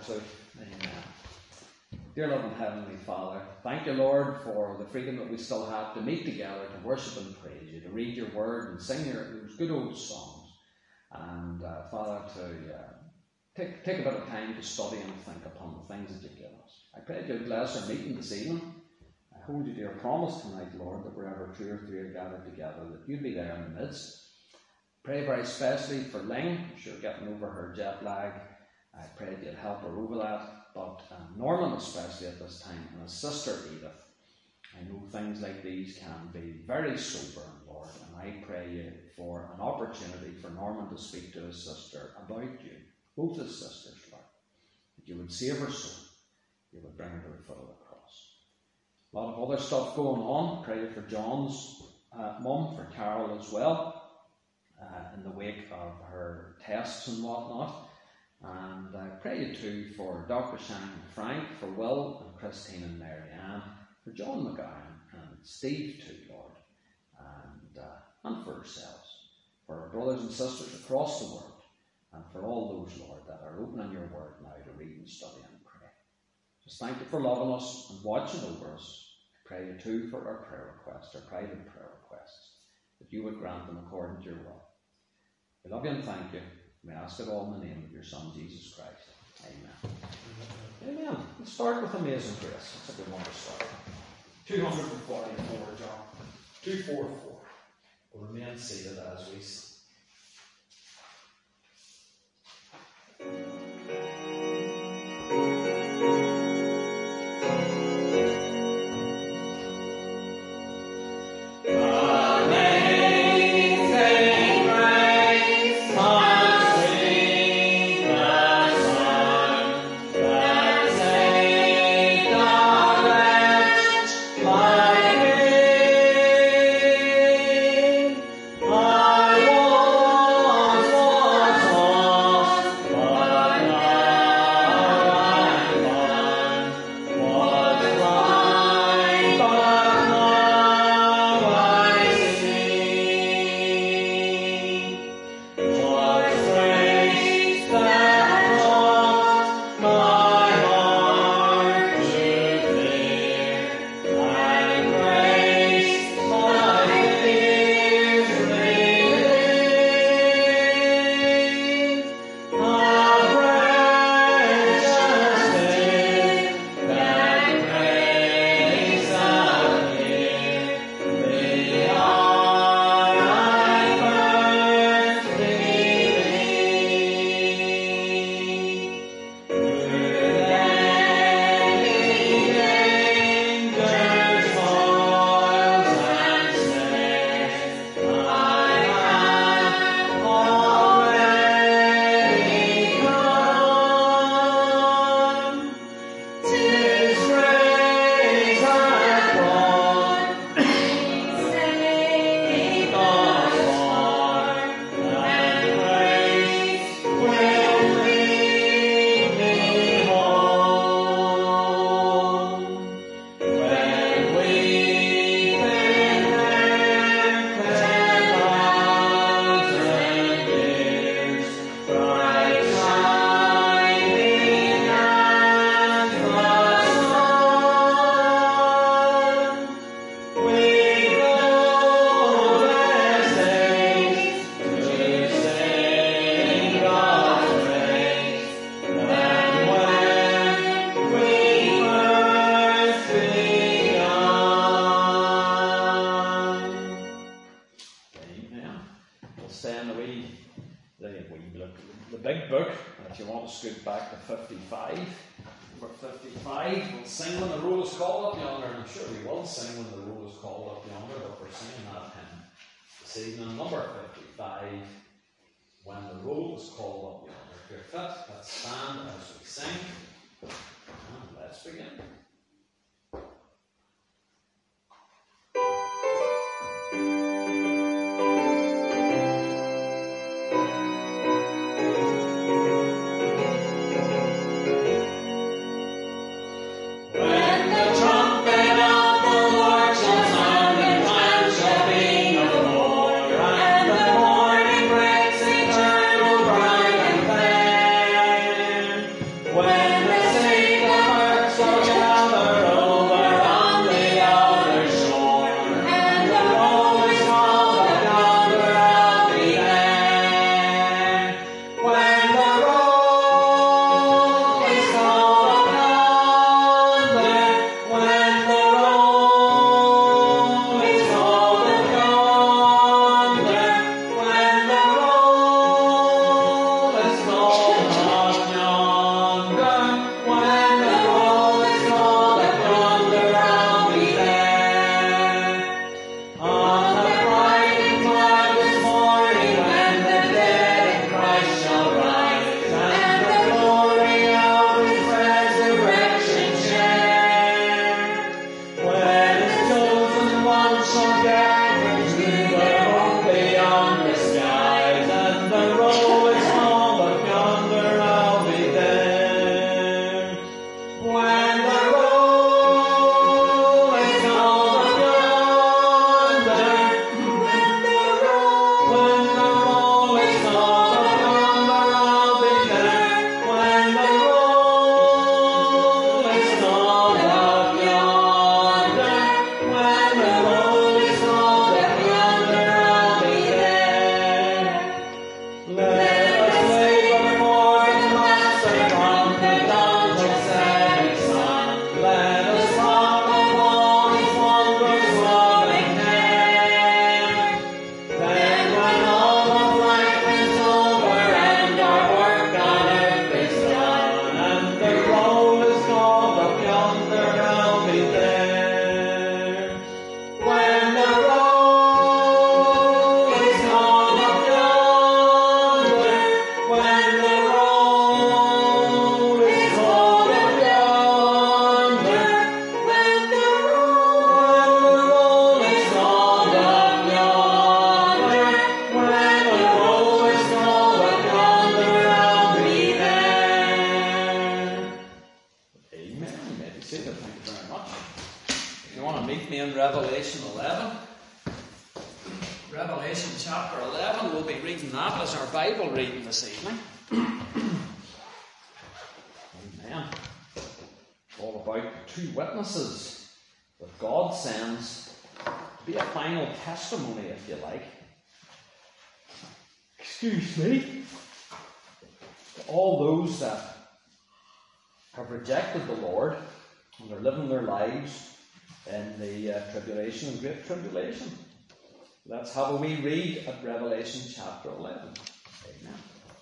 too. Amen. Dear loving Heavenly Father, thank you, Lord, for the freedom that we still have to meet together, to worship and praise you, to read your word and sing those good old songs. And Father, to take a bit of time to study and think upon the things that you give us. I pray that you'll bless our meeting this evening. I hold you to your promise tonight, Lord, that wherever two or three are gathered together, that you'd be there in the midst. Pray very especially for Ling. I'm sure getting over her jet lag. I pray that you'd help her over that. But Norman especially at this time, and his sister Edith. I know things like these can be very sobering, Lord, and I pray you for an opportunity for Norman to speak to his sister about you, both his sisters, Lord, that you would save her soul, you would bring her to the foot of the cross. A lot of other stuff going on. Pray for John's mum, for Carol as well, in the wake of her tests and whatnot. And I pray you too for Dr. Shang and Frank, for Will and Christine and Marianne, for John McGowan and Steve too, Lord, and for ourselves, for our brothers and sisters across the world, and for all those, Lord, that are opening your word now to read and study and pray. Just thank you for loving us and watching over us. I pray you too for our prayer requests, our private prayer requests, that you would grant them according to your will. We love you and thank you. We ask it all in the name of your Son, Jesus Christ. Amen. Amen. Let's start with Amazing Grace. That's a good one to start. 244, John. 244. We'll remain seated as we sing. The big book, and if you want to scoot back to 55, number 55, we'll sing when the roll is called up yonder, and I'm sure we will sing when the roll is called up yonder, but we're singing that hymn this evening, number 55, when the roll is called up yonder. If you're fit, let's stand as we sing, and let's begin. When in Revelation 11. Revelation chapter 11, we'll be reading that as our Bible reading this evening. Amen. All about the two witnesses that God sends to be a final testimony, if you like. Excuse me. To all those that have rejected the Lord and are living their lives in the tribulation and great tribulation. Let's have a wee read at Revelation chapter 11. Amen.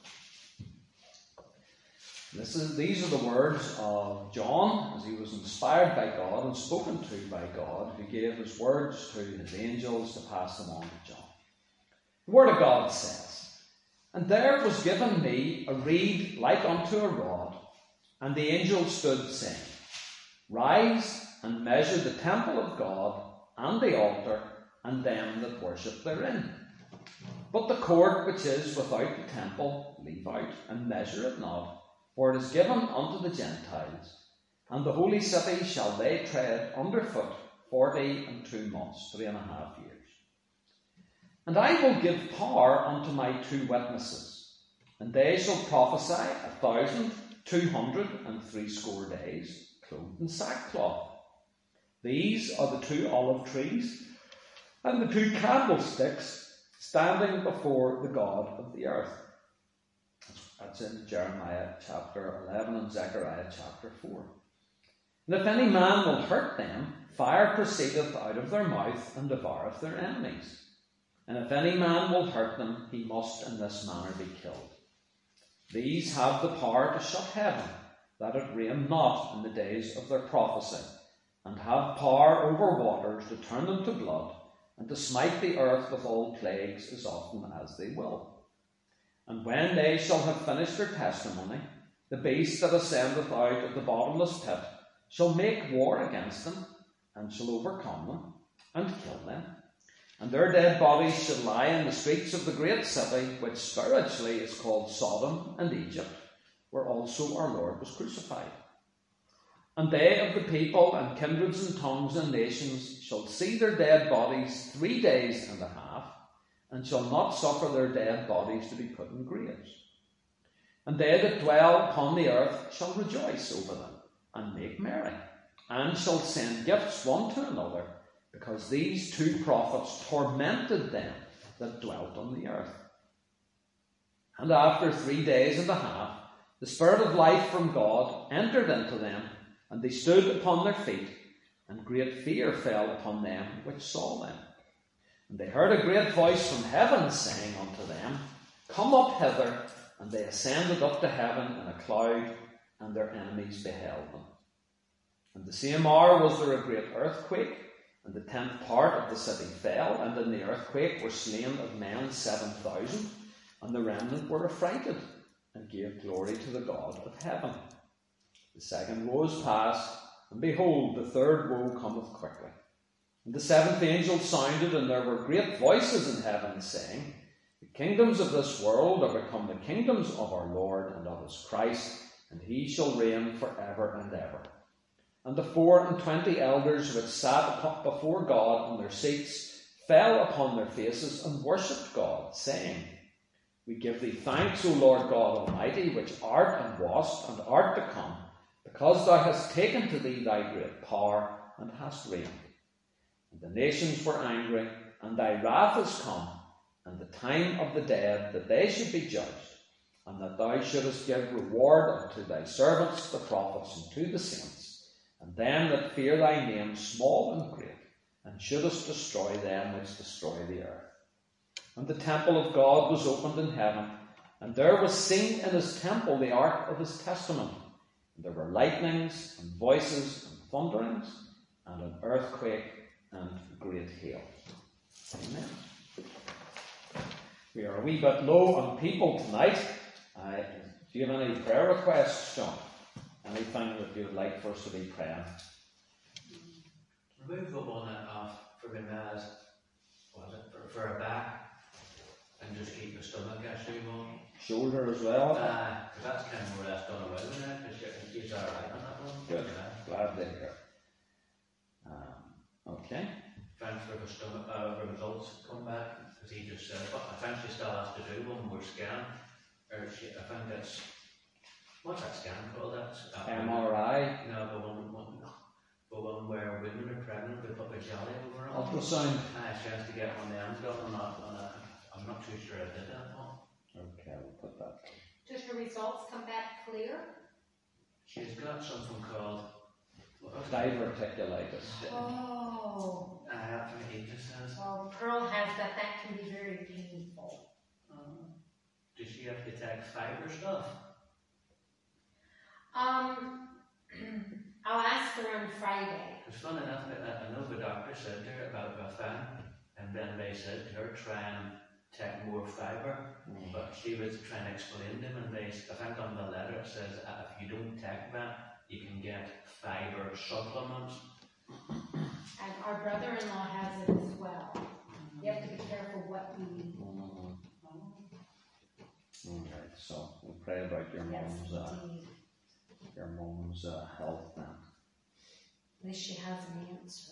These are the words of John as he was inspired by God and spoken to by God, who gave his words to his angels to pass them on to John. The Word of God says, "And there was given me a reed like unto a rod, and the angel stood saying, Rise and measure the temple of God, and the altar, and them that worship therein. But the court which is without the temple leave out, and measure it not, for it is given unto the Gentiles. And the holy city shall they tread under foot 42 months, 3.5 years. And I will give power unto my two witnesses, and they shall prophesy 1,260 days, clothed in sackcloth. These are the two olive trees and the two candlesticks standing before the God of the earth." That's in Jeremiah chapter 11 and Zechariah chapter 4. "And if any man will hurt them, fire proceedeth out of their mouth and devoureth their enemies. And if any man will hurt them, he must in this manner be killed. These have the power to shut heaven, that it rain not in the days of their prophecy, and have power over waters to turn them to blood, and to smite the earth with all plagues as often as they will. And when they shall have finished their testimony, the beast that ascendeth out of the bottomless pit shall make war against them, and shall overcome them, and kill them. And their dead bodies shall lie in the streets of the great city, which spiritually is called Sodom and Egypt, where also our Lord was crucified. And they of the people and kindreds and tongues and nations shall see their dead bodies 3 days and a half, and shall not suffer their dead bodies to be put in graves. And they that dwell upon the earth shall rejoice over them, and make merry, and shall send gifts one to another, because these two prophets tormented them that dwelt on the earth. And after 3 days and a half, the Spirit of life from God entered into them, and they stood upon their feet, and great fear fell upon them which saw them. And they heard a great voice from heaven saying unto them, Come up hither. And they ascended up to heaven in a cloud, and their enemies beheld them. And the same hour was there a great earthquake, and the 10th part of the city fell, and in the earthquake were slain of men 7,000, and the remnant were affrighted, and gave glory to the God of heaven. The second woe is past, and behold, the third woe cometh quickly. And the 7th angel sounded, and there were great voices in heaven, saying, The kingdoms of this world are become the kingdoms of our Lord and of his Christ, and he shall reign for ever and ever. And the 24 elders which sat before God on their seats fell upon their faces and worshipped God, saying, We give thee thanks, O Lord God Almighty, which art and wast and art to come, because thou hast taken to thee thy great power and hast reigned. And the nations were angry, and thy wrath is come, and the time of the dead, that they should be judged, and that thou shouldest give reward unto thy servants the prophets and to the saints, and them that fear thy name, small and great, and shouldest destroy them which destroy the earth. And the temple of God was opened in heaven, and there was seen in his temple the ark of his testament. And there were lightnings, and voices, and thunderings, and an earthquake, and great hail. Amen. We are a wee bit low on people tonight. Do you have any prayer requests, John? Anything that you would like for us to be praying? Remove the one off for my ma's, for her back, and just keep the stomach actually one. Shoulder as well? Because that's kind of more or less done away with it, because she's alright on that one. Good. Glad to hear. Okay. Thanks for the results come back, as he just said. But I think she still has to do one more scan. I think that's, what's that scan called? That's MRI. No, the one where women are pregnant, they put the jelly over it. Ultrasound. She has to get one of them done, I'm not too sure I did that one. Okay, we'll put that. Does her results come back clear? She's got something called Diverticulitis. Oh. I think he just says. Well, Pearl has that. That can be very painful. Does she have to take fiber stuff? I'll ask her on Friday. It's funny enough, I know the doctor said to her about the fan, and then they said to her, try and take more fiber, but she was trying to explain them, and I think on the letter it says if you don't take that, you can get fiber supplements. And our brother-in-law has it as well. You have to be careful what you eat. Alright, so we'll pray about your mom's health then. At least she has an answer.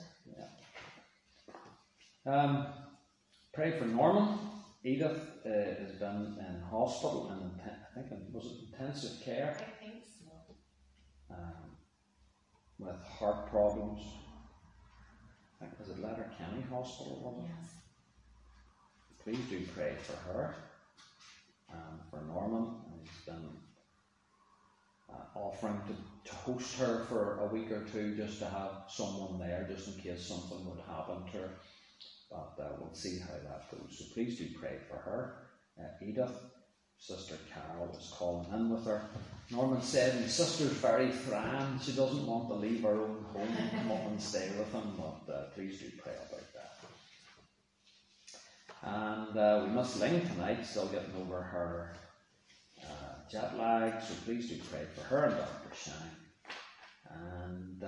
Yeah. Pray for Norman. Edith has been in hospital and I think was it intensive care? I think so. With heart problems. I think was it Letterkenny Hospital, was it? Yes. Please do pray for her and for Norman. He's been offering to host her for a week or two, just to have someone there, just in case something would happen to her. But we'll see how that goes. So please do pray for her. Edith, Sister Carol is calling in with her. Norman said his sister's very fran. She doesn't want to leave her own home and come up and stay with him. But please do pray about that. And we must Ling tonight, still getting over her jet lag. So please do pray for her and Dr. Shine. And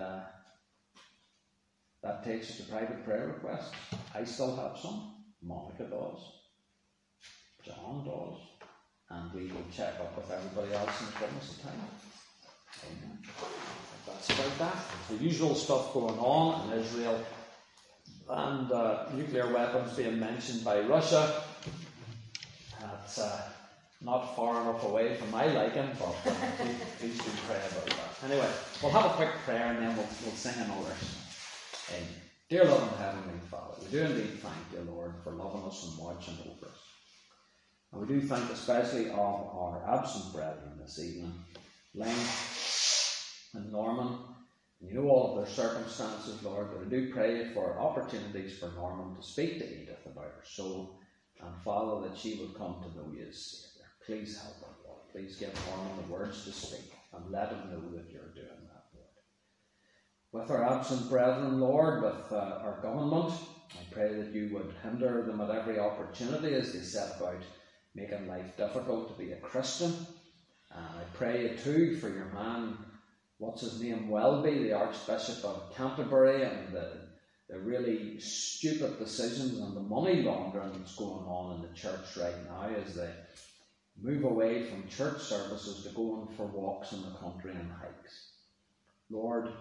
that takes us to private prayer requests. I still have some. Monica does. John does. And we will check up with everybody else in the fullness of time. Amen. That's about that. The usual stuff going on in Israel. And nuclear weapons being mentioned by Russia. That's not far enough away from my liking, but please do pray about that. Anyway, we'll have a quick prayer and then we'll sing another. Dear loving Heavenly Father, we do indeed thank you, Lord, for loving us and watching over us. And we do thank especially of our absent brethren this evening, Ling and Norman. And you know all of their circumstances, Lord, but I do pray for opportunities for Norman to speak to Edith about her soul, and Father, that she would come to know you as Saviour. Please help her, Lord. Please give Norman the words to speak, and let him know that you're doing that, Lord. With our absent brethren, Lord, with our government, I pray that you would hinder them at every opportunity as they set about making life difficult to be a Christian. And I pray too for your man, what's his name, Welby, the Archbishop of Canterbury, and the really stupid decisions and the money laundering that's going on in the church right now as they move away from church services to going for walks in the country and hikes. Lord,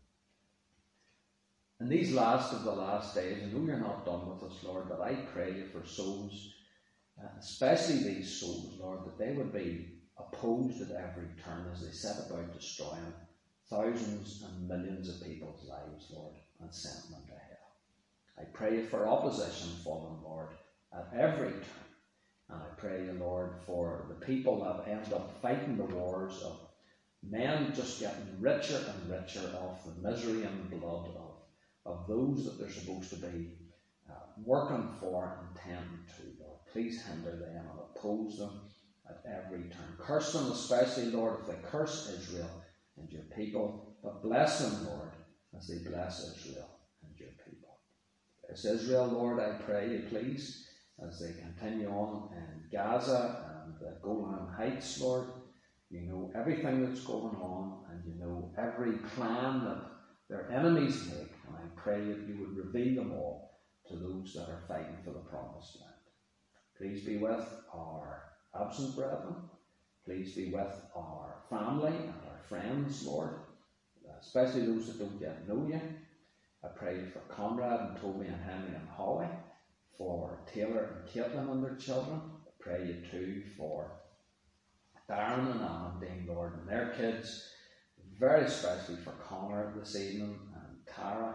in these last of the last days, I know you're not done with us, Lord, but I pray for souls, especially these souls, Lord, that they would be opposed at every turn as they set about destroying thousands and millions of people's lives, Lord, and sending them to hell. I pray for opposition for them, Lord, at every turn. And I pray, Lord, for the people that end up fighting the wars of men just getting richer and richer off the misery and blood of those that they're supposed to be working for and tending to, Lord. Please hinder them and oppose them at every turn. Curse them especially, Lord, if they curse Israel and your people, but bless them, Lord, as they bless Israel and your people. As Israel, Lord, I pray you, please, as they continue on in Gaza and the Golan Heights, Lord, you know everything that's going on, and you know every plan that their enemies make, and I pray that you would reveal them all to those that are fighting for the promised land. Please be with our absent brethren. Please be with our family and our friends, Lord, especially those that don't yet know you. I prayed for Conrad and Toby and Henry and Holly, for Taylor and Caitlin and their children. I pray you too for Darren and Amandine, Lord, and their kids, very especially for Connor this evening, and Cara,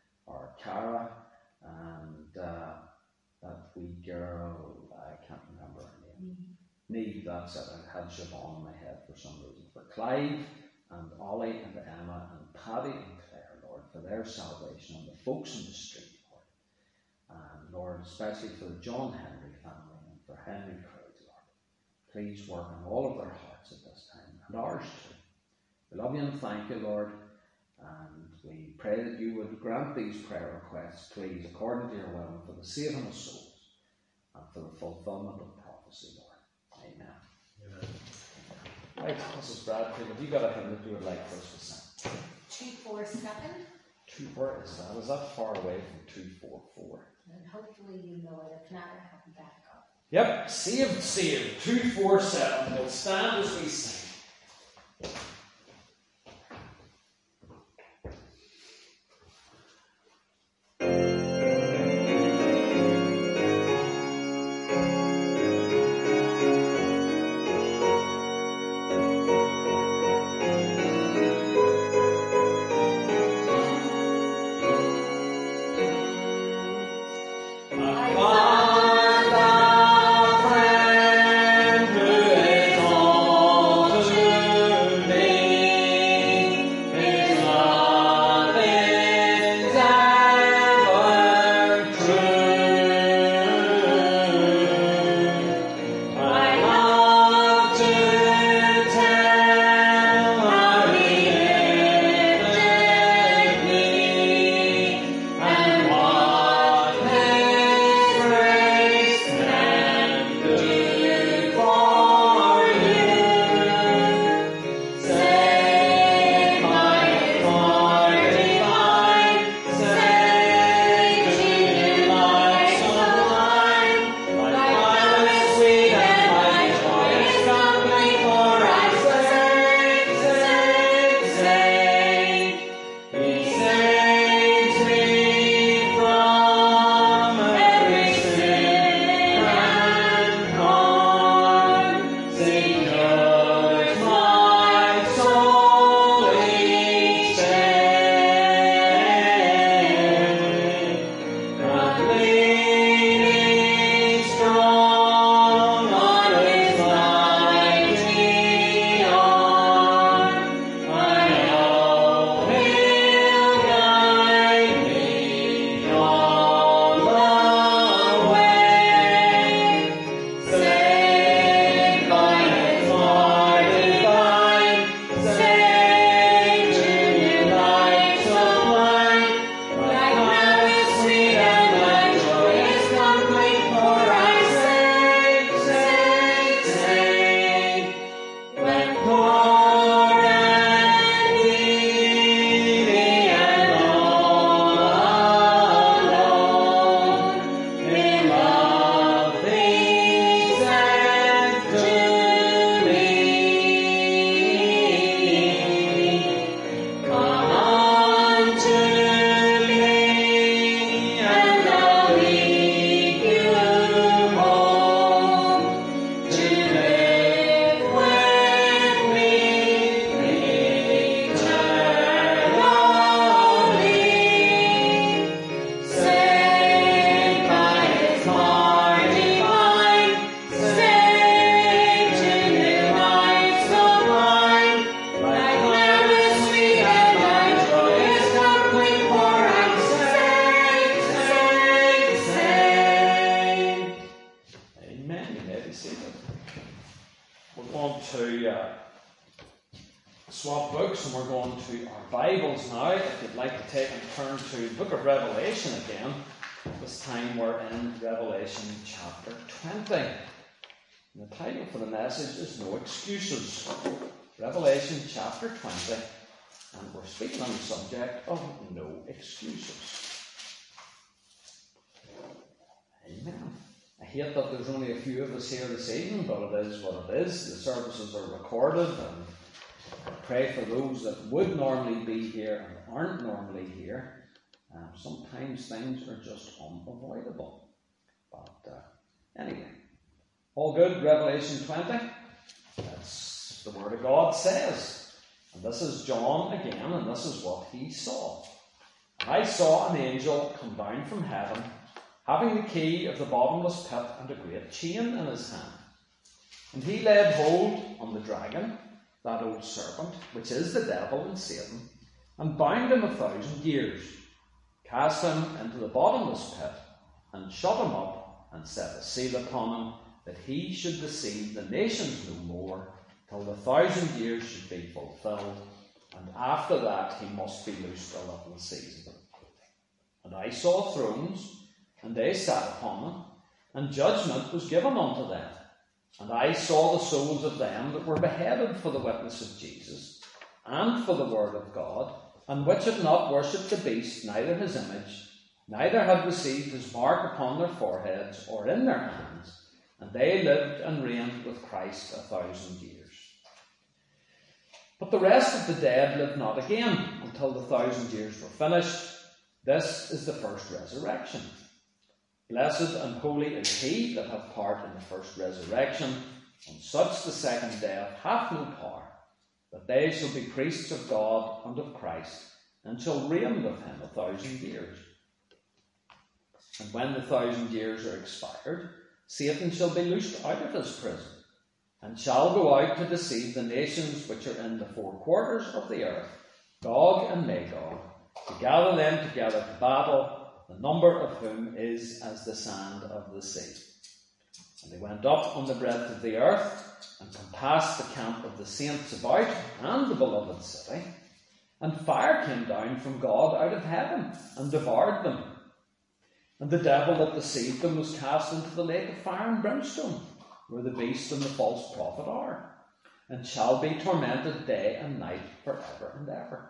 and that wee girl, I can't remember her name. Neve, that's it, I had Siobhan in my head for some reason. For Clive and Ollie and Emma and Paddy and Claire, Lord, for their salvation, and the folks in the street, Lord. And Lord, especially for the John Henry family and for Henry Craig, Lord. Please work on all of their hearts at this time, and ours too. We love you and thank you, Lord, and we pray that you would grant these prayer requests, please, according to your will, for the saving of souls and for the fulfillment of prophecy, Lord. Amen. Amen. Right, Mrs. Bradfield, have you got a hymn that you would like for us to sing? 247. 2-4, is that far away from 2-4-4? And hopefully you know it. If not, I have to back up. Yep, saved, 2-4-7. We'll stand as we sing. swap books, and we're going to our Bibles now. If you'd like to take and turn to the book of Revelation again, this time we're in Revelation chapter 20. And the title for the message is No Excuses. Revelation chapter 20, and we're speaking on the subject of no excuses. Amen. I hate that there's only a few of us here this evening, but it is what it is. The services are recorded, and I pray for those that would normally be here and aren't normally here. Sometimes things are just unavoidable. But anyway, all good. Revelation 20. That's the Word of God says. And this is John again, and this is what he saw. And I saw an angel come down from heaven, having the key of the bottomless pit and a great chain in his hand. And he laid hold on the dragon, that old serpent, which is the devil and Satan, and bound him 1,000 years, cast him into the bottomless pit, and shut him up, and set a seal upon him, that he should deceive the nations no more, till the 1,000 years should be fulfilled, and after that he must be loosed a little season. And I saw thrones, and they sat upon them, and judgment was given unto them. And I saw the souls of them that were beheaded for the witness of Jesus, and for the word of God, and which had not worshipped the beast, neither his image, neither had received his mark upon their foreheads or in their hands, and they lived and reigned with Christ 1,000 years. But the rest of the dead lived not again until the 1,000 years were finished. This is the first resurrection. Blessed and holy is he that hath part in the first resurrection. On such the second death hath no power, but they shall be priests of God and of Christ, and shall reign with him 1,000 years. And when the 1,000 years are expired, Satan shall be loosed out of his prison, and shall go out to deceive the nations which are in the four quarters of the earth, Gog and Magog, to gather them together to battle, the number of whom is as the sand of the sea. And they went up on the breadth of the earth, and compassed the camp of the saints about, and the beloved city. And fire came down from God out of heaven, and devoured them. And the devil that deceived them was cast into the lake of fire and brimstone, where the beast and the false prophet are, and shall be tormented day and night forever and ever.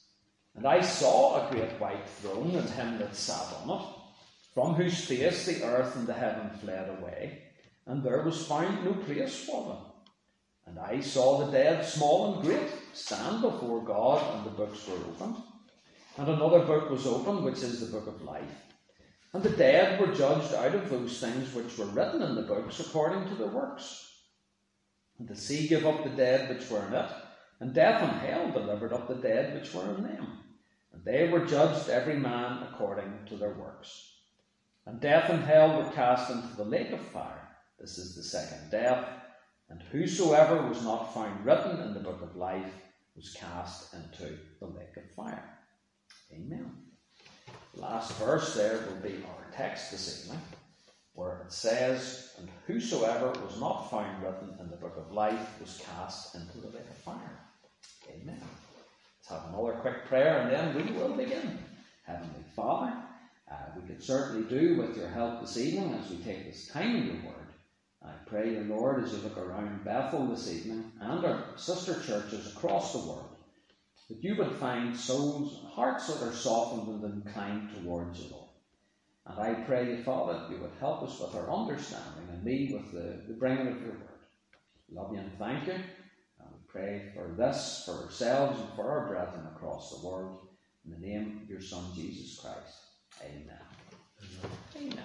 And I saw a great white throne, and him that sat on it, from whose face the earth and the heaven fled away, and there was found no place for them. And I saw the dead, small and great, stand before God, and the books were opened. And another book was opened, which is the book of life. And the dead were judged out of those things which were written in the books according to their works. And the sea gave up the dead which were in it, and death and hell delivered up the dead which were in them. And they were judged every man according to their works. And death and hell were cast into the lake of fire. This is the second death. And whosoever was not found written in the book of life was cast into the lake of fire. Amen. The last verse there will be our text this evening, where it says, and whosoever was not found written in the book of life was cast into the lake of fire. Amen. Let's have another quick prayer, and then we will begin. Heavenly Father, we could certainly do with your help this evening as we take this time in your word. I pray, your Lord, as you look around Bethel this evening and our sister churches across the world, that you would find souls and hearts that are softened and inclined towards you, Lord. And I pray, Father, that you would help us with our understanding and me with the bringing of your word. Love you and thank you. And we pray for this, for ourselves and for our brethren across the world. In the name of your Son, Jesus Christ. Amen. Amen.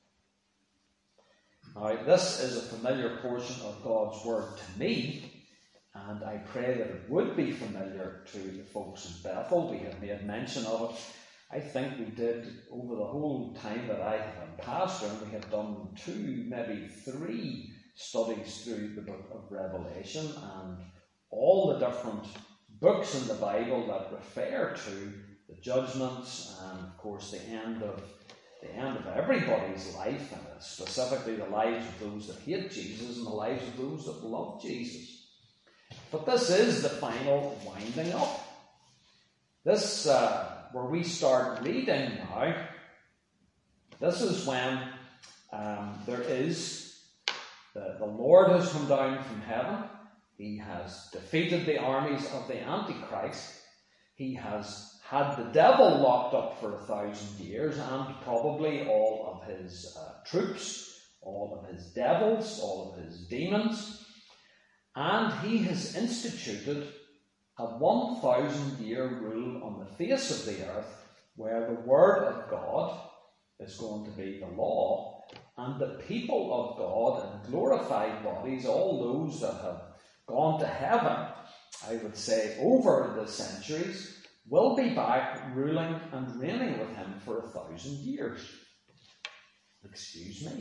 Now, this is a familiar portion of God's word to me, and I pray that it would be familiar to the folks in Bethel. We have made mention of it. I think we did, over the whole time that I have been pastor, and we have done 2, maybe 3 studies through the book of Revelation, and all the different books in the Bible that refer to the judgments and, of course, the end of everybody's life, and specifically the lives of those that hate Jesus and the lives of those that love Jesus. But this is the final winding up. This, where we start reading now, this is when there is, the Lord has come down from heaven. He has defeated the armies of the Antichrist. He has had the devil locked up for 1,000 years, and probably all of his troops, all of his devils, all of his demons. And he has instituted a 1,000-year rule on the face of the earth where the Word of God is going to be the law, and the people of God in glorified bodies, all those that have gone to heaven, I would say over the centuries, will be back ruling and reigning with him for 1,000 years. Excuse me.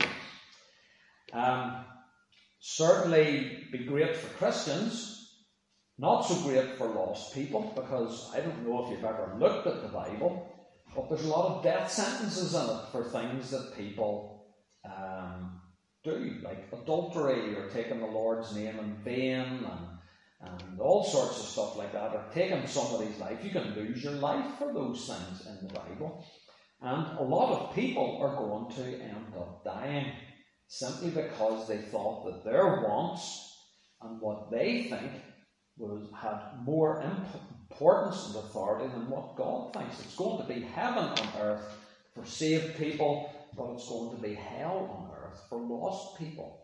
Certainly be great for Christians, not so great for lost people, because I don't know if you've ever looked at the Bible, but there's a lot of death sentences in it for things that people do, like adultery or taking the Lord's name in vain and all sorts of stuff like that, or taking somebody's life. You can lose your life for those things in the Bible. And a lot of people are going to end up dying simply because they thought that their wants and what they think had more importance and authority than what God thinks. It's going to be heaven on earth for saved people, but it's going to be hell on earth for lost people.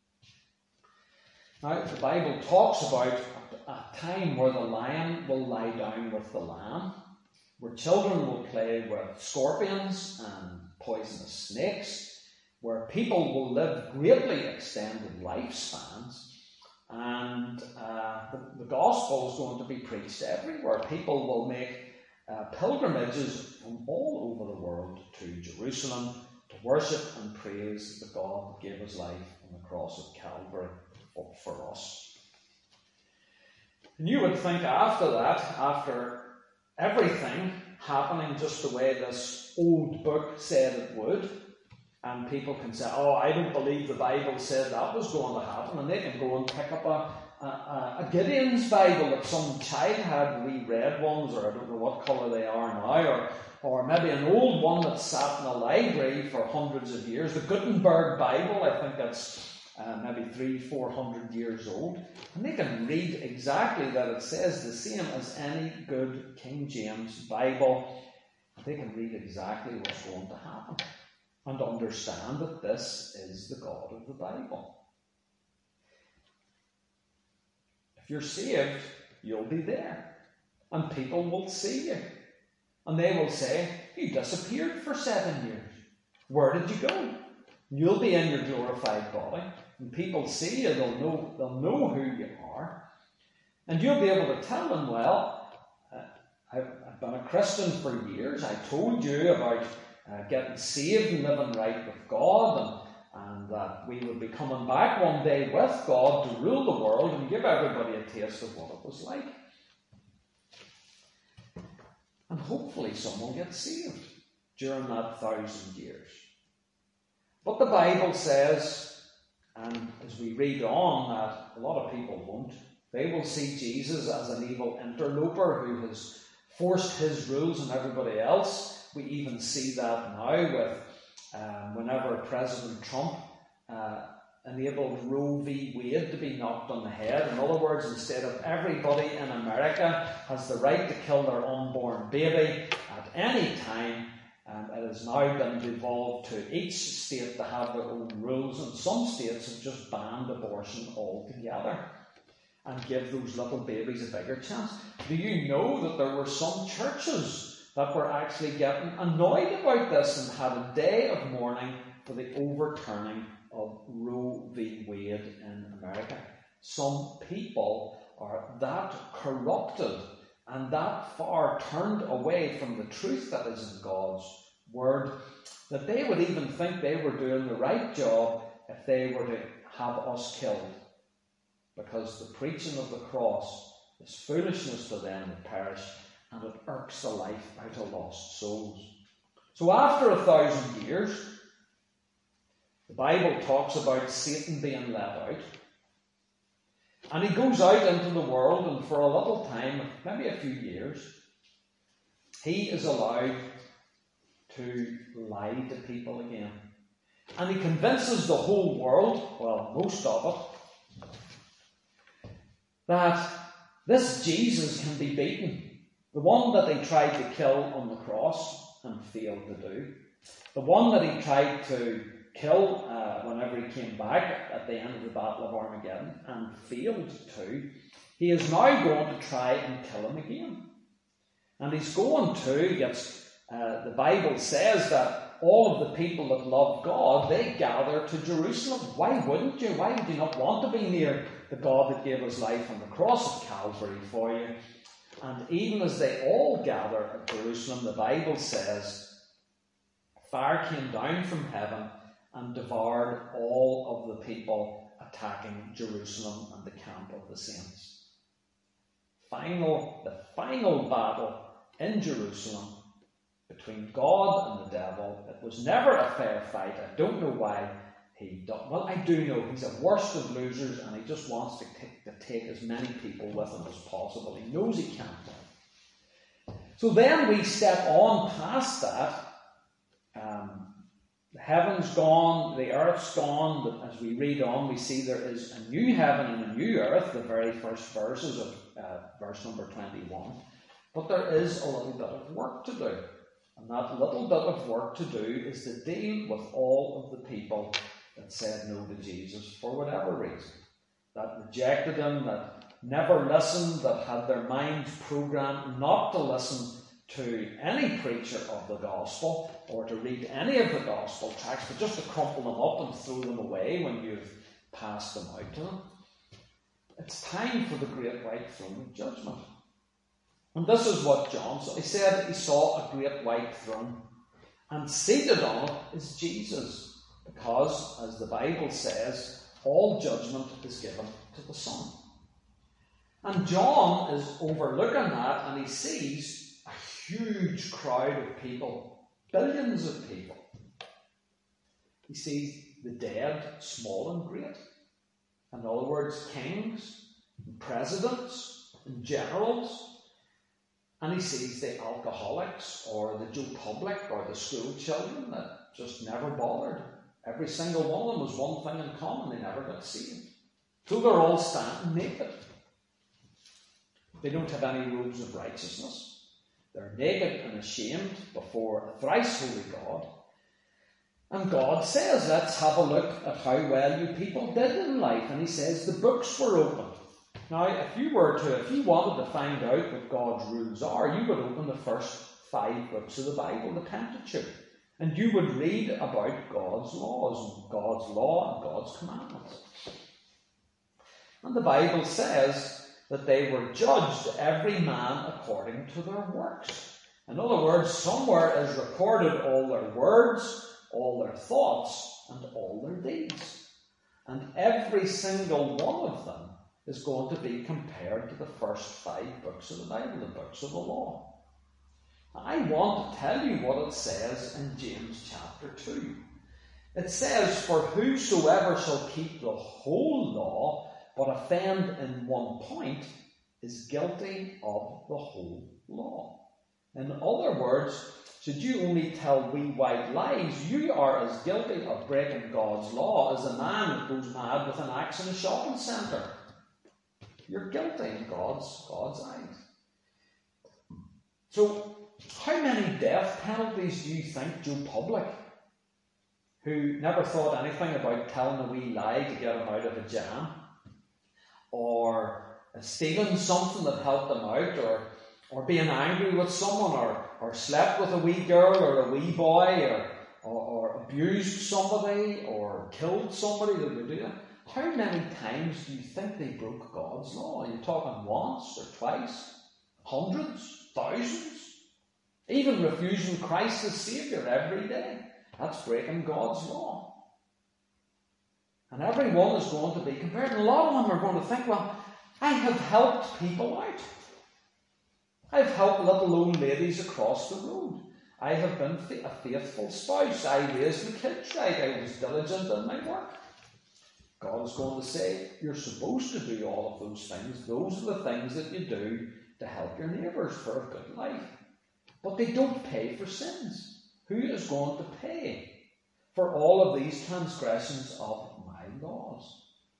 Now, the Bible talks about a time where the lion will lie down with the lamb, where children will play with scorpions and poisonous snakes, where people will live greatly extended lifespans, and the gospel is going to be preached everywhere. People will make pilgrimages from all over the world to Jerusalem to worship and praise the God that gave his life on the cross of Calvary for us. And you would think after that, after everything happening just the way this old book said it would, and people can say, oh, I don't believe the Bible said that was going to happen, and they can go and pick up a Gideon's Bible that some child had, reread ones, or I don't know what colour they are now, or maybe an old one that sat in a library for hundreds of years, the Gutenberg Bible. I think that's maybe 300-400 years old, and they can read exactly that it says the same as any good King James Bible. They can read exactly what's going to happen and understand that this is the God of the Bible. If you're saved, you'll be there, and people will see you, and they will say, you disappeared for 7 years. Where did you go? You'll be in your glorified body. When people see you, they'll know who you are. And you'll be able to tell them, well, I've been a Christian for years. I told you about getting saved and living right with God, and that we would be coming back one day with God to rule the world and give everybody a taste of what it was like. And hopefully some will get saved during that 1,000 years. But the Bible says, and as we read on, that a lot of people won't. They will see Jesus as an evil interloper who has forced his rules on everybody else. We even see that now with whenever President Trump enabled Roe v. Wade to be knocked on the head. In other words, instead of everybody in America has the right to kill their unborn baby at any time, it has now been devolved to each state to have their own rules, and some states have just banned abortion altogether and give those little babies a bigger chance. Do you know that there were some churches that were actually getting annoyed about this and had a day of mourning for the overturning of Roe v. Wade in America? Some people are that corrupted and that far turned away from the truth that is in God's Word that they would even think they were doing the right job if they were to have us killed, because the preaching of the cross is foolishness to them that perish, and it irks the life out of lost souls. So after 1,000 years, the Bible talks about Satan being let out. And he goes out into the world, and for a little time, maybe a few years, he is allowed to lie to people again. And he convinces the whole world, well, most of it, that this Jesus can be beaten. The one that they tried to kill on the cross and failed to do. The one that he tried to kill whenever he came back at the end of the Battle of Armageddon and failed to. He is now going to try and kill him again. And he's going to, he gets the Bible says that all of the people that love God, they gather to Jerusalem. Why wouldn't you? Why would you not want to be near the God that gave his life on the cross of Calvary for you? And even as they all gather at Jerusalem, the Bible says, fire came down from heaven and devoured all of the people attacking Jerusalem and the camp of the saints. The final battle in Jerusalem between God and the devil. It was never a fair fight. I don't know why he done. Well, I do know he's a worst of losers, and he just wants to take as many people with him as possible. He knows he can't win. So then we step on past that. The heaven's gone, the earth's gone, but as we read on, we see there is a new heaven and a new earth, the very first verses of verse number 21. But there is a little bit of work to do. And that little bit of work to do is to deal with all of the people that said no to Jesus for whatever reason. That rejected him, that never listened, that had their minds programmed not to listen to any preacher of the gospel or to read any of the gospel tracts, but just to crumple them up and throw them away when you've passed them out to them. It's time for the great white throne of judgment. And this is what John saw. He said he saw a great white throne, and seated on it is Jesus, because, as the Bible says, all judgment is given to the Son. And John is overlooking that, and he sees a huge crowd of people, billions of people. He sees the dead, small and great. In other words, kings, and presidents, and generals. And he sees the alcoholics, or the Joe Public, or the school children that just never bothered. Every single one of them was one thing in common: they never got saved. So they're all standing naked. They don't have any robes of righteousness. They're naked and ashamed before a thrice holy God. And God says, let's have a look at how well you people did in life. And he says the books were opened. Now, if you wanted to find out what God's rules are, you would open the first 5 books of the Bible, the Pentateuch, and you would read about God's laws, and God's law, and God's commandments. And the Bible says that they were judged, every man according to their works. In other words, somewhere is recorded all their words, all their thoughts, and all their deeds. And every single one of them is going to be compared to the first 5 books of the Bible, the books of the law. I want to tell you what it says in James chapter 2. It says, for whosoever shall keep the whole law, but offend in one point, is guilty of the whole law. In other words, should you only tell wee white lies, you are as guilty of breaking God's law as a man that goes mad with an axe in a shopping centre. You're guilty in God's eyes. So, how many death penalties do you think Joe Public, who never thought anything about telling a wee lie to get him out of a jam, or stealing something that helped him out, or being angry with someone, or slept with a wee girl or a wee boy, or abused somebody, or killed somebody that would do that? How many times do you think they broke God's law? Are you talking once or twice? Hundreds? Thousands? Even refusing Christ as Saviour every day. That's breaking God's law. And everyone is going to be compared. And a lot of them are going to think, well, I have helped people out. I've helped little old ladies across the road. I have been a faithful spouse. I raised my kids right. I was diligent in my work. God is going to say, you're supposed to do all of those things. Those are the things that you do to help your neighbours for a good life. But they don't pay for sins. Who is going to pay for all of these transgressions of my laws?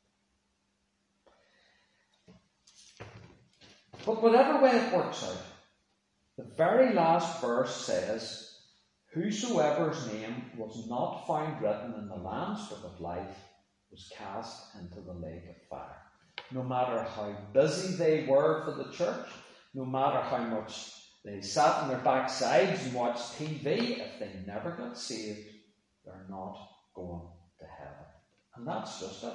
But whatever way it works out, the very last verse says, whosoever's name was not found written in the Lamb's book of life was cast into the lake of fire. No matter how busy they were for the church, no matter how much they sat on their backsides and watched TV, if they never got saved, they're not going to heaven. And that's just it.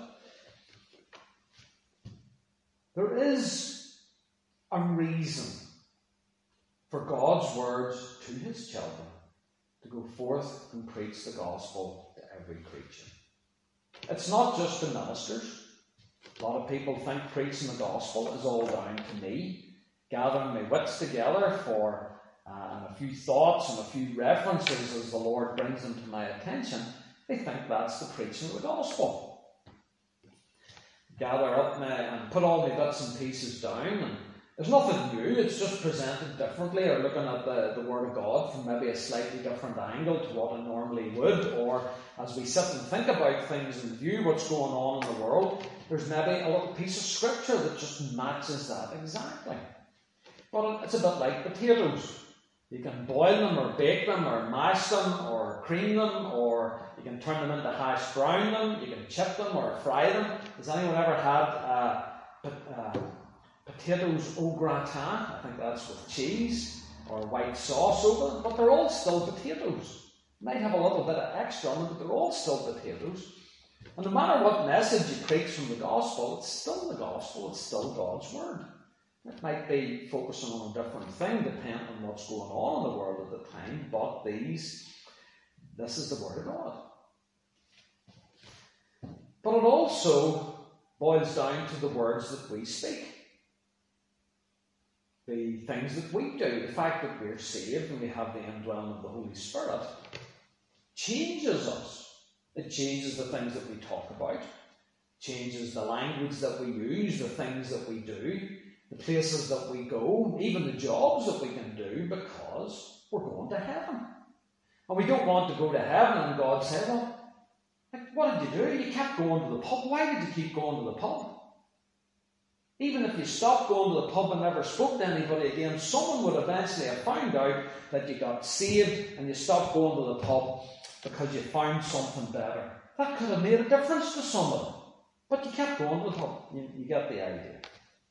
There is a reason for God's words to his children to go forth and preach the gospel to every creature. It's not just to ministers. A lot of people think preaching the gospel is all down to me, gathering my wits together for a few thoughts and a few references as the Lord brings them to my attention. They think that's the preaching of the gospel. Gather up and put all my bits and pieces down, and there's nothing new, it's just presented differently, or looking at the Word of God from maybe a slightly different angle to what I normally would, or as we sit and think about things and view what's going on in the world, there's maybe a little piece of scripture that just matches that exactly. But it's a bit like potatoes. You can boil them or bake them or mash them or cream them, or you can turn them into hash brown them, you can chip them or fry them. Has anyone ever had potatoes au gratin? I think that's with cheese or white sauce over them, but they're all still potatoes. Might have a little bit of extra on them, but they're all still potatoes. And no matter what message you preach from the gospel, it's still the gospel, it's still God's word. It might be focusing on a different thing depending on what's going on in the world at the time, but this is the word of God. But it also boils down to the words that we speak. The things that we do, the fact that we're saved and we have the indwelling of the Holy Spirit, changes us. It changes the things that we talk about, changes the language that we use, the things that we do, the places that we go, even the jobs that we can do, because we're going to heaven. And we don't want to go to heaven and God say, well, what did you do? You kept going to the pub. Why did you keep going to the pub? Even if you stopped going to the pub and never spoke to anybody again, someone would eventually have found out that you got saved and you stopped going to the pub because you found something better. That could have made a difference to somebody. But you kept going to the pub. You get the idea.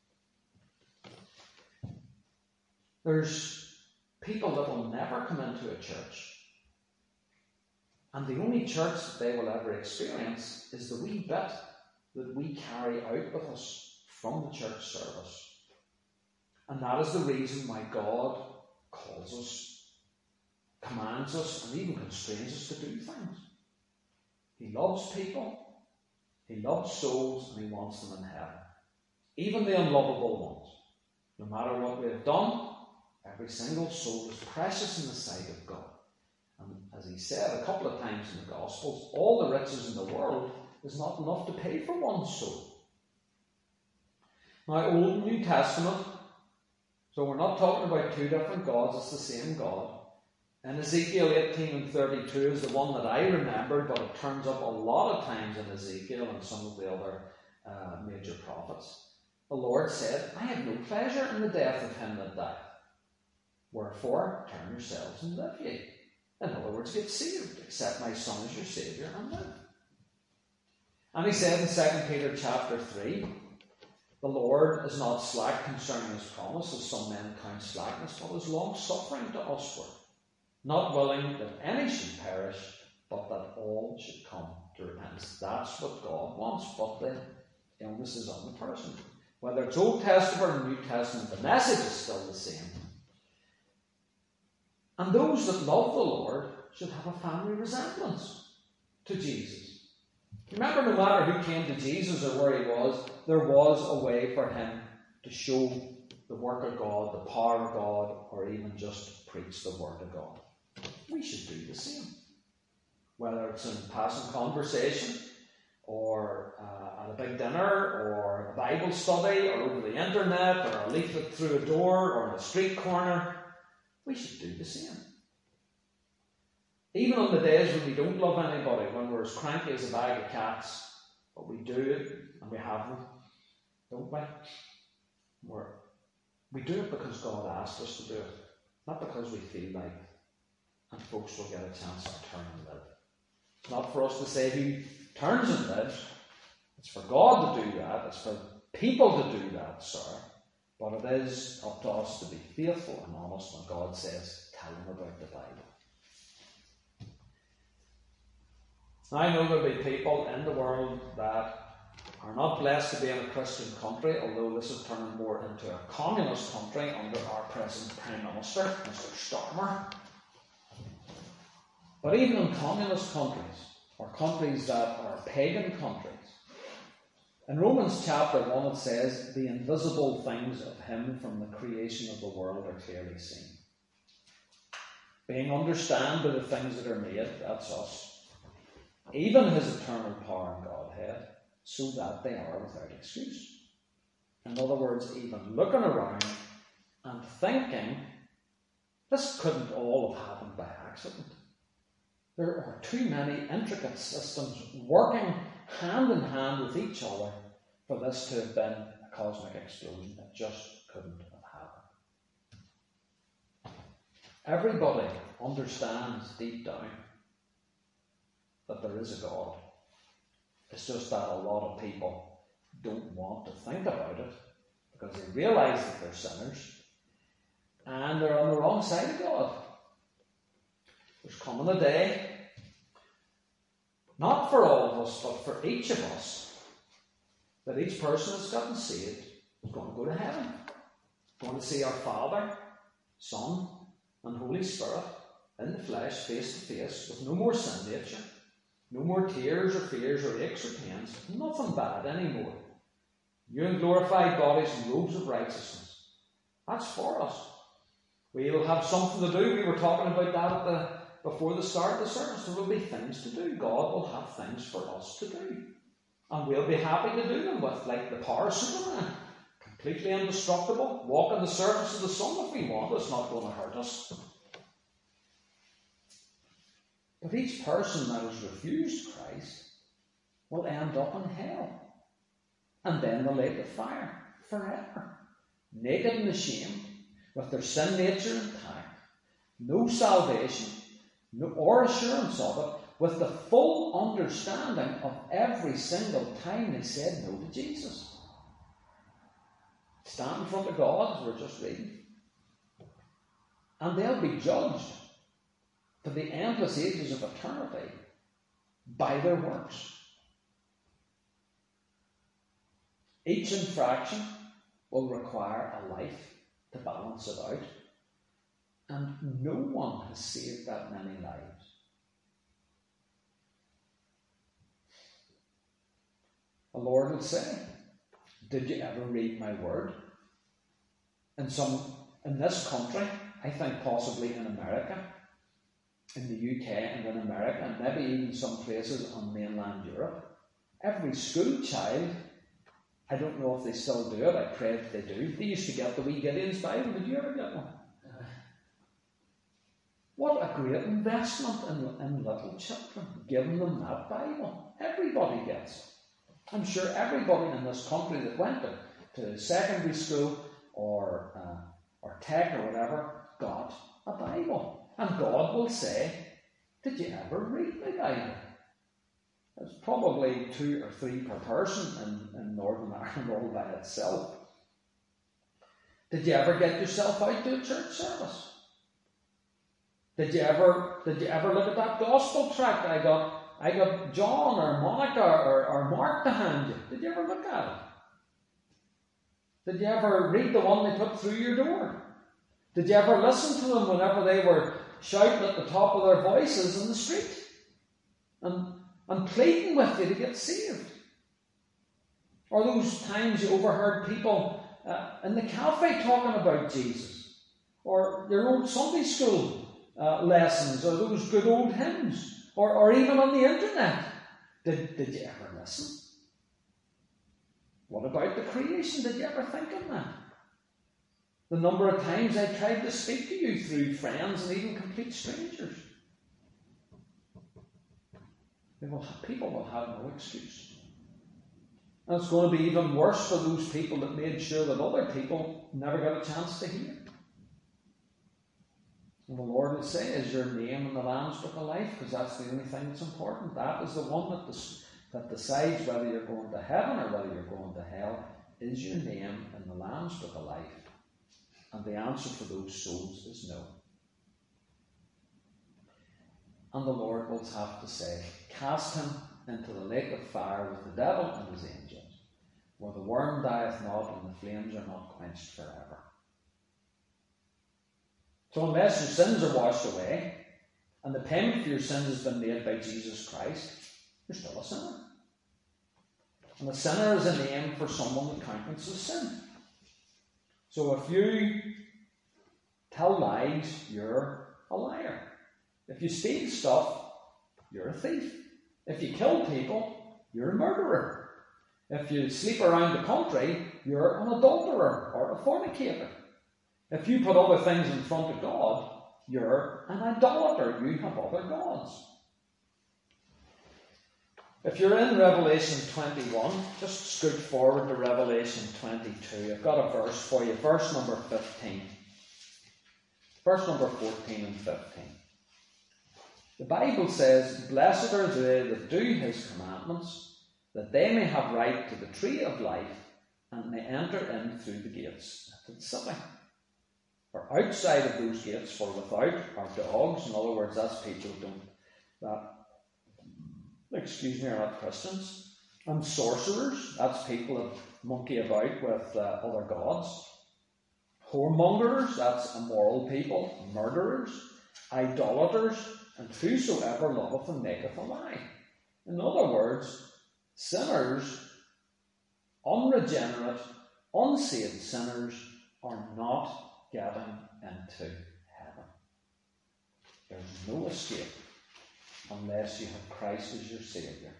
There's people that will never come into a church, and the only church that they will ever experience is the wee bit that we carry out with us from the church service. And that is the reason why God calls us, commands us, and even constrains us to do things. He loves people, he loves souls, and he wants them in heaven. Even the unlovable ones. No matter what we have done, every single soul is precious in the sight of God. And as he said a couple of times in the Gospels, all the riches in the world is not enough to pay for one soul. Now, Old and New Testament, so we're not talking about two different gods, it's the same God. And Ezekiel 18 and 32 is the one that I remember, but it turns up a lot of times in Ezekiel and some of the other major prophets. The Lord said, I have no pleasure in the death of him that died. Wherefore, turn yourselves and live ye. In other words, get saved. Accept my Son as your Saviour and live. And he said in 2 Peter chapter 3, the Lord is not slack concerning his promise, as some men count slackness, but is long-suffering to usward, not willing that any should perish, but that all should come to repentance. That's what God wants, but the onus is on the person. Whether it's Old Testament or New Testament, the message is still the same. And those that love the Lord should have a family resemblance to Jesus. Remember, no matter who came to Jesus or where he was, there was a way for him to show the work of God, the power of God, or even just preach the word of God. We should do the same. Whether it's in passing conversation, or at a big dinner, or a Bible study, or over the internet, or a leaflet through a door, or in a street corner, we should do the same. Even on the days when we don't love anybody, when we're as cranky as a bag of cats, but we do it, and we have them, don't we? We do it because God asked us to do it, not because we feel like it, and folks will get a chance to turn and live. It's not for us to say who turns and lives. It's for God to do that. It's for people to do that, sir. But it is up to us to be faithful and honest when God says, tell them about the Bible. I know there'll be people in the world that are not blessed to be in a Christian country, although this is turning more into a communist country under our present Prime Minister, Mr. Starmer. But even in communist countries, or countries that are pagan countries, in Romans chapter 1 it says, the invisible things of him from the creation of the world are clearly seen. Being understood by the things that are made, that's us. Even his eternal power and Godhead, so that they are without excuse. In other words, even looking around and thinking, this couldn't all have happened by accident. There are too many intricate systems working hand in hand with each other for this to have been a cosmic explosion. It just couldn't have happened. Everybody understands deep down that there is a God. It's just that a lot of people don't want to think about it because they realise that they're sinners and they're on the wrong side of God. There's coming a day, not for all of us, but for each of us, that each person that's gotten saved is going to go to heaven. Going to see our Father, Son, and Holy Spirit in the flesh, face to face, with no more sin nature, no more tears or fears or aches or pains, nothing bad anymore. New and glorified bodies and robes of righteousness. That's for us. We will have something to do. We were talking about that before the start of the service. There will be things to do. God will have things for us to do. And we'll be happy to do them with, like the power of Superman. Completely indestructible. Walk on the surface of the sun if we want. It's not going to hurt us. But each person that has refused Christ will end up in hell. And then the lake of fire forever. Naked and ashamed, with their sin nature intact, no salvation, or assurance of it, with the full understanding of every single time they said no to Jesus. Stand in front of God, as we're just reading. And they'll be judged for the endless ages of eternity by their works. Each infraction will require a life to balance it out. And no one has saved that many lives. The Lord will say, did you ever read my word? In this country, I think possibly in America, in the UK and in America, and maybe even some places on mainland Europe, every school child, I don't know if they still do it, I pray that they do. They used to get the wee Gideon's Bible. Did you ever get one? What a great investment in little children, giving them that Bible. Everybody gets it. I'm sure everybody in this country that went to secondary school or tech or whatever got a Bible. And God will say, did you ever read my Bible? It's probably 2 or 3 per person in Northern Ireland all by itself. Did you ever get yourself out to a church service? Did you ever look at that gospel tract I got John or Monica or Mark to hand you? Did you ever look at it? Did you ever read the one they put through your door? Did you ever listen to them whenever they were shouting at the top of their voices in the street? And pleading with you to get saved? Or those times you overheard people in the cafe talking about Jesus? Or your old Sunday school lessons, or those good old hymns, or even on the internet. Did you ever listen? What about the creation? Did you ever think of that? The number of times I tried to speak to you through friends and even complete strangers. People will have no excuse. And it's going to be even worse for those people that made sure that other people never got a chance to hear. And the Lord will say, is your name in the Lamb's Book of Life? Because that's the only thing that's important. That is the one that decides whether you're going to heaven or whether you're going to hell. is your name in the Lamb's Book of Life? And the answer for those souls is no. And the Lord will have to say, cast him into the lake of fire with the devil and his angels, where the worm dieth not and the flames are not quenched forever. So unless your sins are washed away, and the payment for your sins has been made by Jesus Christ, you're still a sinner. And a sinner is a name for someone that countenances sin. So if you tell lies, you're a liar. If you steal stuff, you're a thief. If you kill people, you're a murderer. If you sleep around the country, you're an adulterer or a fornicator. If you put other things in front of God, you're an idolater. You have other gods. If you're in Revelation 21, just scoot forward to Revelation 22. I've got a verse for you. Verse number 15. Verse number 14 and 15. The Bible says, blessed are they that do his commandments, that they may have right to the tree of life, and may enter in through the gates into the city. For outside of those gates, for without are dogs, in other words, that's people are not Christians, and sorcerers, that's people that monkey about with other gods, whoremongers, that's immoral people, murderers, idolaters, and whosoever loveth and maketh a lie. In other words, sinners, unregenerate, unsaved sinners are not getting into heaven. There's no escape unless you have Christ as your Saviour.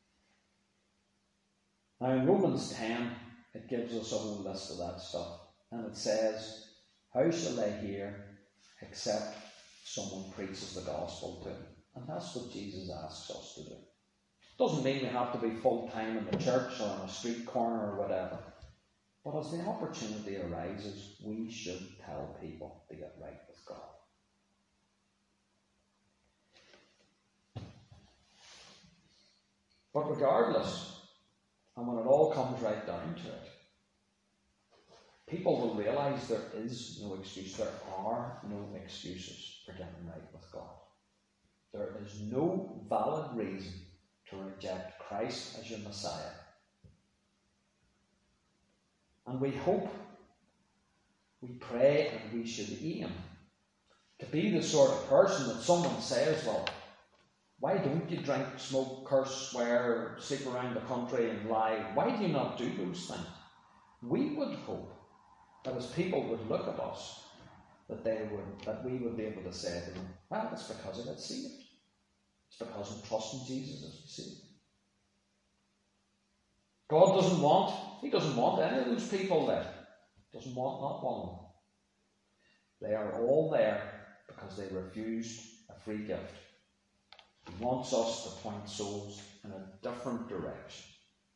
Now in Romans 10, it gives us a whole list of that stuff. And it says, how shall they hear except someone preaches the gospel to them? And that's what Jesus asks us to do. Doesn't mean we have to be full-time in the church or on a street corner or whatever. But as the opportunity arises, we should tell people to get right with God. But regardless, and when it all comes right down to it, people will realise there is no excuse. There are no excuses for getting right with God. There is no valid reason to reject Christ as your Messiah. And we hope, we pray, and we should aim to be the sort of person that someone says, well, why don't you drink, smoke, curse, swear, sleep around the country and lie? Why do you not do those things? We would hope that as people would look at us, that we would be able to say to them, well, it's because I got saved. It's because I'm trusting Jesus as the Saviour. God He doesn't want any of those people there. Doesn't want not one of them. They are all there because they refused a free gift. He wants us to point souls in a different direction.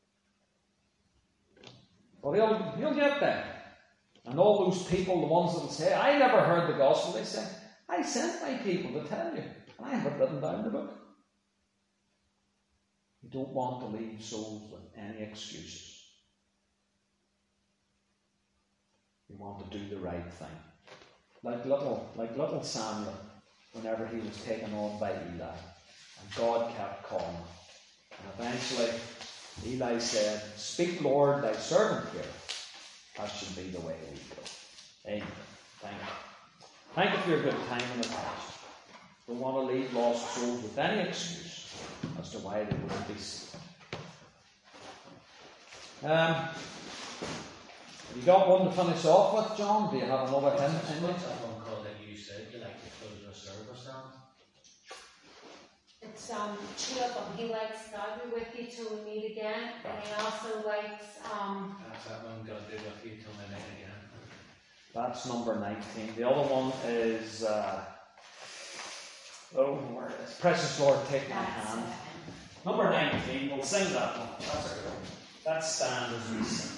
But he'll get there. And all those people, the ones that will say, I never heard the gospel, they say, I sent my people to tell you, and I have it written down in the book. We don't want to leave souls with any excuses. We want to do the right thing. Like little Samuel, whenever he was taken on by Eli, and God kept calling him. And eventually, Eli said, speak, Lord, thy servant heareth. That should be the way we go. Amen. Thank you. Thank you for your good time and attention. We want to leave lost souls with any excuse as to why they wouldn't be saved. You got one to finish off with, John? Do you have another hymn? What's that one called that you said you like to close your service on? It's two of them. He likes God be with you till we meet again, and he also likes That's that one, God be with you till we meet again. That's number 19. The other one is where is Precious Lord, Take My Hand. Number 19. We'll sing that one. That's a good one. That's Stand As We Sing.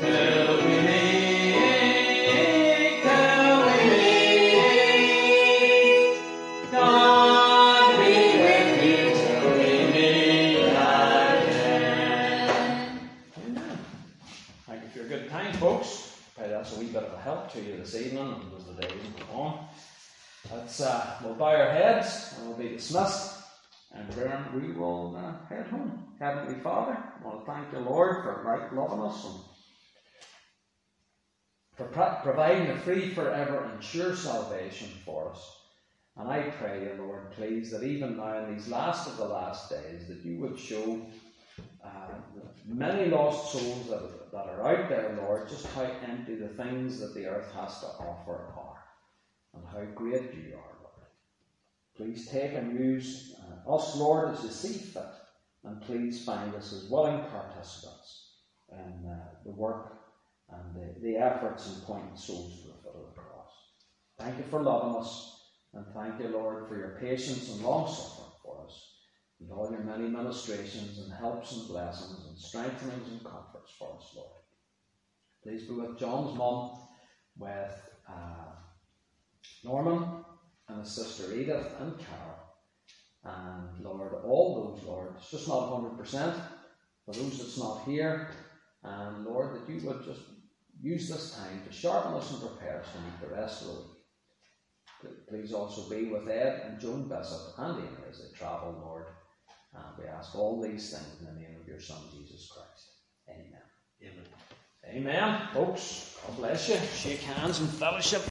To you this evening and as the day goes on. We'll bow our heads and we'll be dismissed, and then we will head home. Heavenly Father, I want to thank you, Lord, for loving us and for providing a free, forever and sure salvation for us. And I pray you, Lord, please, that even now in these last of the last days, that you would show many lost souls that are out there, Lord, just how empty the things that the earth has to offer are, and how great you are, Lord. Please take and use us, Lord, as you see fit, and please find us as willing participants in the work and the efforts in pointing souls to the foot of the cross. Thank you for loving us, and thank you, Lord, for your patience and long-suffering for us, and all your many ministrations and helps and blessings and strengthenings and comforts for us, Lord. Please be with John's mum, with Norman and his sister Edith and Carol. And Lord, all those, Lord, it's just not 100%, for those that's not here. And Lord, that you would just use this time to sharpen us and prepare us to meet the rest of the week. Please also be with Ed and Joan Bessop and Amy as they travel, Lord. And we ask all these things in the name of your Son, Jesus Christ. Amen. Amen. Amen. Folks, God bless you. Shake hands and fellowship.